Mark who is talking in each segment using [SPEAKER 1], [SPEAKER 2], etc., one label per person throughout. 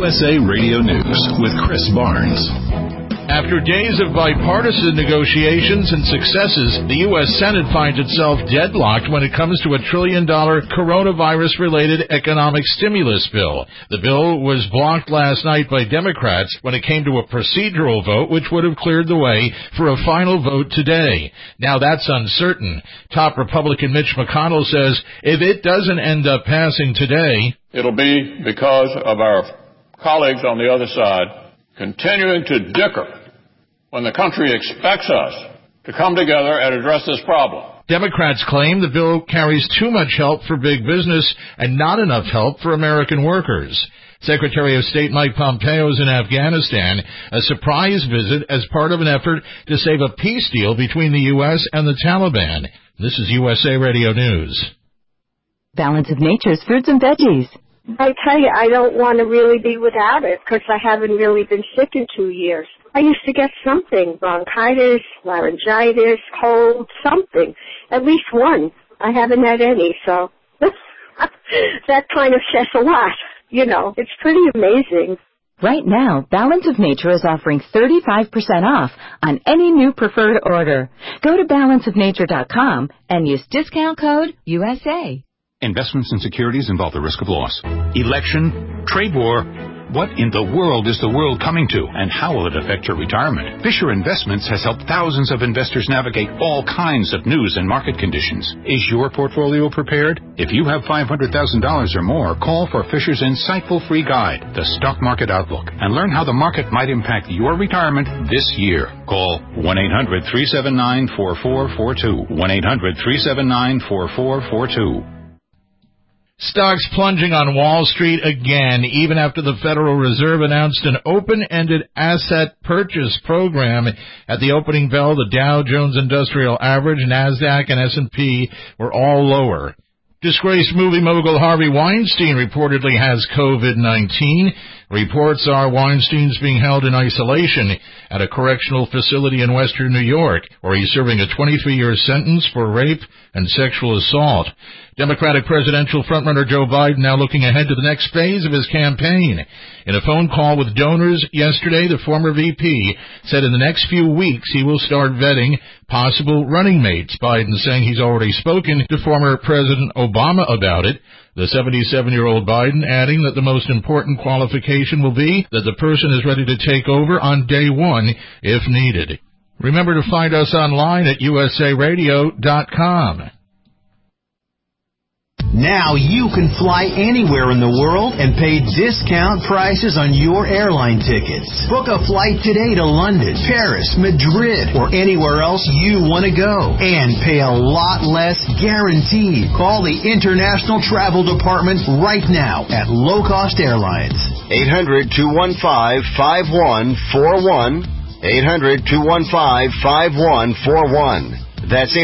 [SPEAKER 1] USA Radio News with Chris Barnes.
[SPEAKER 2] After days of bipartisan negotiations and successes, the U.S. Senate finds itself deadlocked when it comes to a $1 trillion coronavirus-related economic stimulus bill. The bill was blocked last night by Democrats when it came to a procedural vote, which would have cleared the way for a final vote today. Now that's uncertain. Top Republican Mitch McConnell says if it doesn't end up passing today,
[SPEAKER 3] it'll be because of our colleagues on the other side continuing to dicker when the country expects us to come together and address this problem.
[SPEAKER 2] Democrats claim the bill carries too much help for big business and not enough help for American workers. Secretary of State Mike Pompeo is in Afghanistan, a surprise visit as part of an effort to save a peace deal between the U.S. and the Taliban. This is USA Radio News.
[SPEAKER 4] Balance of Nature's fruits and veggies.
[SPEAKER 5] I tell you, I don't want to really be without it because I haven't really been sick in 2 years. I used to get something, bronchitis, laryngitis, cold, something, at least one. I haven't had any, so that kind of says a lot. You know, it's pretty amazing.
[SPEAKER 4] Right now, Balance of Nature is offering 35% off on any new preferred order. Go to balanceofnature.com and use discount code USA.
[SPEAKER 6] Investments in securities involve the risk of loss. Election, trade war. What in the world is the world coming to, and how will it affect your retirement? Fisher Investments has helped thousands of investors navigate all kinds of news and market conditions. Is your portfolio prepared? If you have $500,000 or more, call for Fisher's insightful free guide, The Stock Market Outlook, and learn how the market might impact your retirement this year. Call 1-800-379-4442. 1-800-379-4442.
[SPEAKER 2] Stocks plunging on Wall Street again, even after the Federal Reserve announced an open-ended asset purchase program. At the opening bell, the Dow Jones Industrial Average, NASDAQ, and S&P were all lower. Disgraced movie mogul Harvey Weinstein reportedly has COVID-19. Reports are Weinstein's being held in isolation at a correctional facility in western New York, where he's serving a 23-year sentence for rape and sexual assault. Democratic presidential frontrunner Joe Biden now looking ahead to the next phase of his campaign. In a phone call with donors yesterday, the former VP said in the next few weeks he will start vetting possible running mates. Biden saying he's already spoken to former President Obama about it. The 77-year-old Biden adding that the most important qualification will be that the person is ready to take over on day one if needed. Remember to find us online at usaradio.com.
[SPEAKER 7] Now you can fly anywhere in the world and pay discount prices on your airline tickets. Book a flight today to London, Paris, Madrid, or anywhere else you want to go. And pay a lot less guaranteed. Call the International Travel Department right now at Low Cost Airlines.
[SPEAKER 8] 800-215-5141. 800-215-5141. That's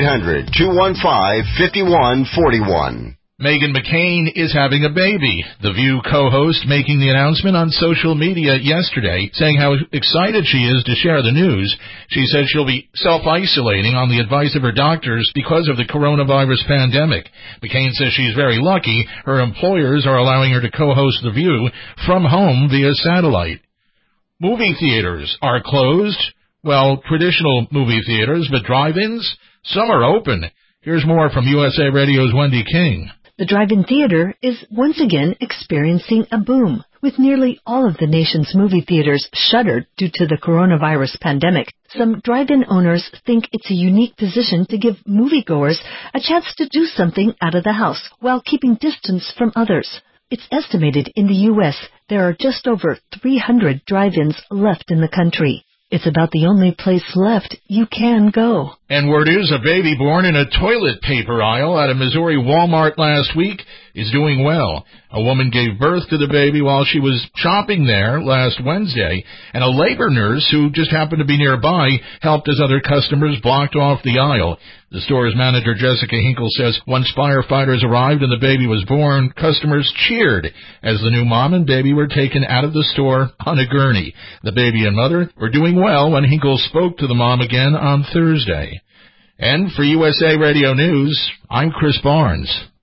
[SPEAKER 8] 800-215-5141.
[SPEAKER 2] Meghan McCain is having a baby. The View co-host making the announcement on social media yesterday, saying how excited she is to share the news. She said she'll be self-isolating on the advice of her doctors because of the coronavirus pandemic. McCain says she's very lucky. Her employers are allowing her to co-host The View from home via satellite. Movie theaters are closed. Well, traditional movie theaters, but drive-ins, some are open. Here's more from USA Radio's Wendy King.
[SPEAKER 9] The drive-in theater is once again experiencing a boom, with nearly all of the nation's movie theaters shuttered due to the coronavirus pandemic. Some drive-in owners think it's a unique position to give moviegoers a chance to do something out of the house while keeping distance from others. It's estimated in the U.S. there are just over 300 drive-ins left in the country. It's about the only place left you can go.
[SPEAKER 2] And word is a baby born in a toilet paper aisle at a Missouri Walmart last week is doing well. A woman gave birth to the baby while she was shopping there last Wednesday, and a labor nurse who just happened to be nearby helped as other customers blocked off the aisle. The store's manager, Jessica Hinkle, says once firefighters arrived and the baby was born, customers cheered as the new mom and baby were taken out of the store on a gurney. The baby and mother were doing well when Hinkle spoke to the mom again on Thursday. And for USA Radio News, I'm Chris Barnes.